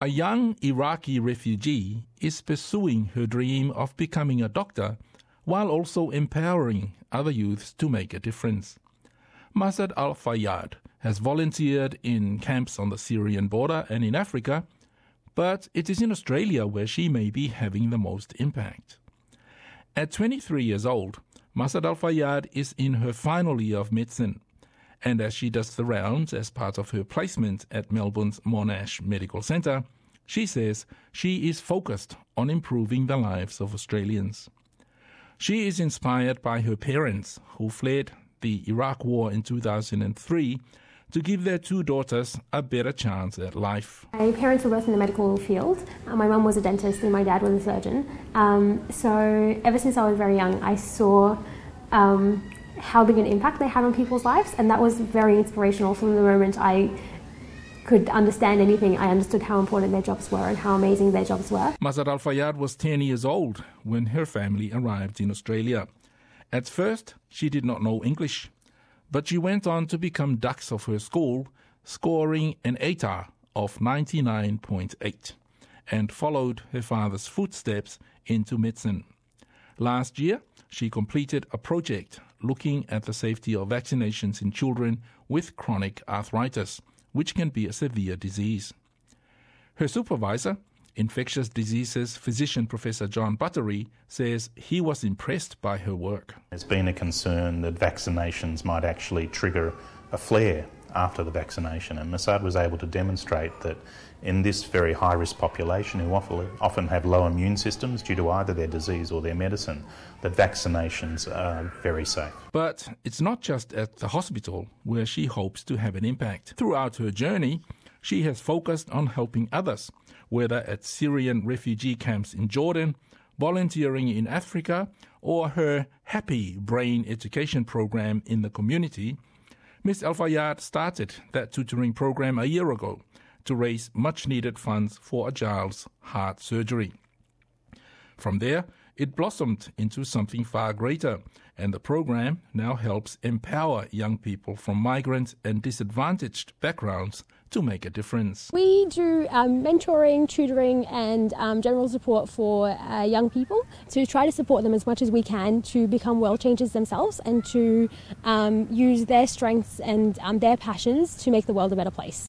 A young Iraqi refugee is pursuing her dream of becoming a doctor while also empowering other youths to make a difference. Masad Al-Fayyad has volunteered in camps on the Syrian border and in Africa, but it is in Australia where she may be having the most impact. At 23 years old, Masad Al-Fayyad is in her final year of medicine, and as she does the rounds as part of her placement at Melbourne's Monash Medical Centre, she says she is focused on improving the lives of Australians. She is inspired by her parents, who fled the Iraq War in 2003 to give their two daughters a better chance at life. My parents were both in the medical field. My mum was a dentist and my dad was a surgeon. So ever since I was very young, I saw how big an impact they had on people's lives, and that was very inspirational. From the moment I could understand anything, I understood how important their jobs were and how amazing their jobs were. Masad Al-Fayyad was 10 years old when her family arrived in Australia. At first, she did not know English, but she went on to become dux of her school, scoring an ATAR of 99.8, and followed her father's footsteps into medicine. Last year, she completed a project looking at the safety of vaccinations in children with chronic arthritis, which can be a severe disease. Her supervisor, infectious diseases physician Professor John Buttery, says he was impressed by her work. There's been a concern that vaccinations might actually trigger a flare after the vaccination, and Masad was able to demonstrate that in this very high-risk population who often have low immune systems due to either their disease or their medicine, that vaccinations are very safe. But it's not just at the hospital where she hopes to have an impact. Throughout her journey, she has focused on helping others, whether at Syrian refugee camps in Jordan, volunteering in Africa, or her Happy Brain education program in the community. Ms. Al-Fayyad started that tutoring program a year ago to raise much-needed funds for a child's heart surgery. From there, it blossomed into something far greater, and the program now helps empower young people from migrant and disadvantaged backgrounds to make a difference. We do mentoring, tutoring and general support for young people to try to support them as much as we can to become world changers themselves and to use their strengths and their passions to make the world a better place.